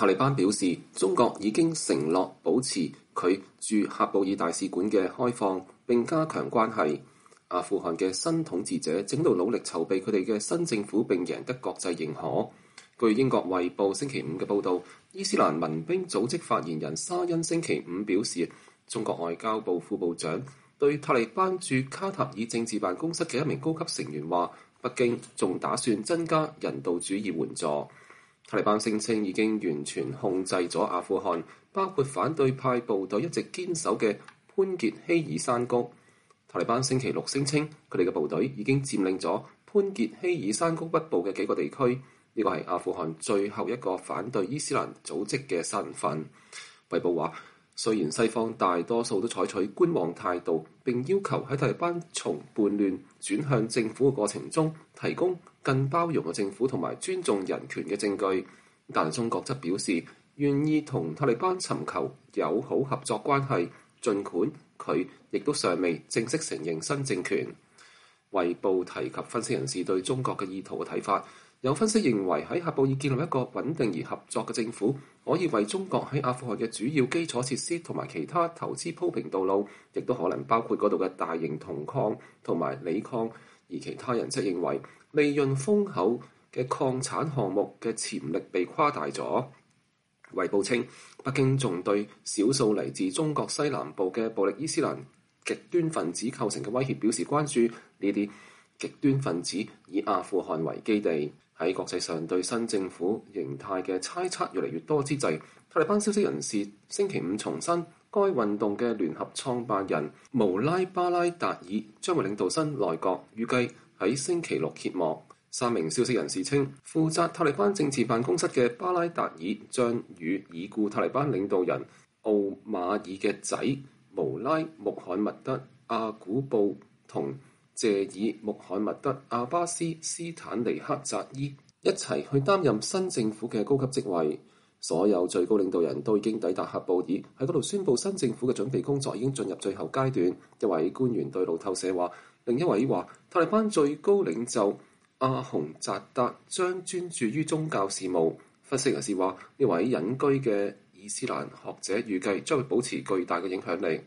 塔利班表示，中國已經承諾保持佢駐喀布爾大使館嘅開放，並加強關係。阿富汗嘅新統治者正喺度努力籌備佢哋嘅新政府，並贏得國際認可。據英國衛報星期五嘅報導，伊斯蘭民兵組織發言人沙欣星期五表示，中國外交部副部長對塔利班駐卡塔爾政治辦公室嘅一名高級成員話，北京仲打算增加人道主義援助。塔利班聲稱已經完全控制咗阿富汗，包括反對派部隊一直堅守嘅潘傑希爾山谷。塔利班星期六聲稱，佢哋嘅部隊已經佔領咗潘傑希爾山谷北部嘅幾個地區。呢個係阿富汗最後一個反對伊斯蘭組織嘅殺人犯。衛報話，雖然西方大多數都採取觀望態度，並要求喺塔利班從叛亂轉向政府嘅過程中提供更包容嘅政府同埋尊重人權嘅證據，但中國則表示願意同塔利班尋求友好合作關係，儘管佢亦都尚未正式承認新政權。衛報提及分析人士對中國嘅意圖嘅睇法，有分析認為喺喀布爾建立一個穩定而合作嘅政府，可以為中國喺阿富汗嘅主要基礎設施同埋其他投資鋪平道路，亦都可能包括嗰度嘅大型銅礦同埋鋰礦。而其他人則認為利潤豐厚嘅礦產項目嘅潛力被誇大咗。衛報稱，北京仲對少數嚟自中國西南部嘅暴力伊斯蘭極端分子構成嘅威脅表示關注。呢啲極端分子以阿富汗為基地。喺國際上對新政府形態嘅猜測越嚟越多之際，塔利班消息人士星期五重申，該運動嘅聯合創辦人穆拉巴拉達爾將會領導新內閣，預計喺星期六揭幕。3名消息人士稱，負責塔利班政治辦公室嘅巴拉達爾將與已故塔利班領導人奧馬爾嘅仔穆拉穆罕默德阿古布同謝爾穆罕默德阿巴斯斯坦尼克扎伊一齊去擔任新政府嘅高級職位。所有最高領導人都已經抵達喀布爾，喺嗰度宣布新政府嘅準備工作已經進入最後階段。一位官員對路透社話，另一位話塔利班最高領袖阿洪扎達將專注於宗教事務。分析人士話，呢位隱居嘅伊斯蘭學者預計將會保持巨大嘅影響力。